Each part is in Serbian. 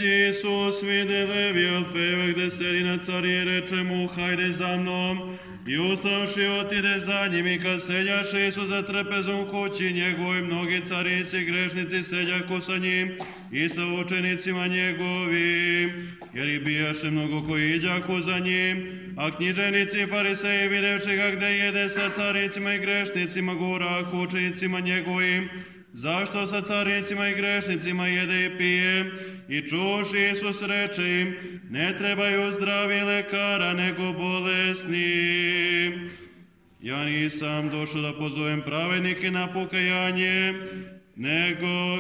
Sveći Isus vide Levi Alfejeva gde sedi na carije, reče mu, hajde za mnom. I ustavši otide za njim i kad sedjaše Isus za trpezom kući njegovoj, mnogi carinici i grešnici sedjaku sa njim i sa učenicima njegovim, jer i bijaše mnogo koji iđaku za njim. A književnici i fariseji videvši ga gde jede sa carinicima i grešnicima, govorahu učenicima njegovim, zašto sa carinicima i grešnicima jede i pije? I čuši Isus reče im, ne trebaju zdravi lekara, nego bolesni. Ja nisam došao da pozovem pravednike na pokajanje, nego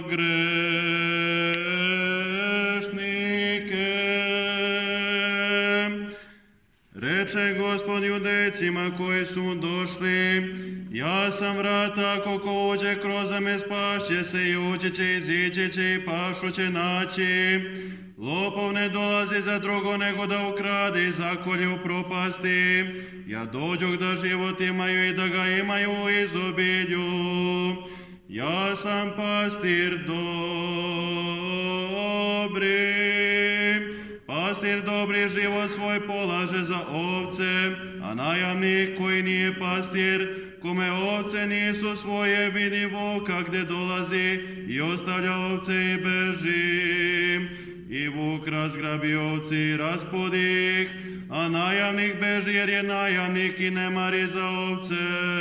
grešnike. Reče Gospod judejcima koji su mu došli, ja sam vrat, ako ko uđe kroz me spašće se i ući će, izići će i pašu će naći. Lopov ne dolazi za drugo nego da ukrade i zakolje u propasti. Ja dođoh da život imaju i da ga imaju u izobilju. Ja sam pastir dobri. Pastir dobri život svoj polaže za ovce, a najamnik koji nije pastir, kome ovce nisu svoje, vidi voka gde dolazi i ostavlja ovce i beži. I vuk razgrabi ovce i raspodi ih, a najamnik beži jer je najamnik i ne mari za ovce.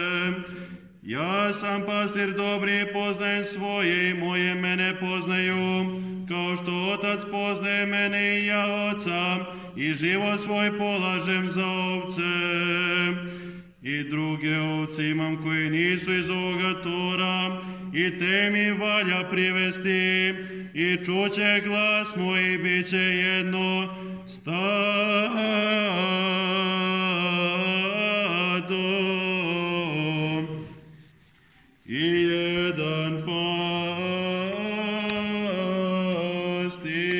Ja sam pastir dobri, poznajem svoje i moje mene poznaju, kao što Otac poznaje mene i ja Oca, i život svoj polažem za ovce. I druge ovce imam koje nisu iz ovoga tora, i te mi valja privesti, i čuće glas moj i bit će jedno stado i jedan pastir.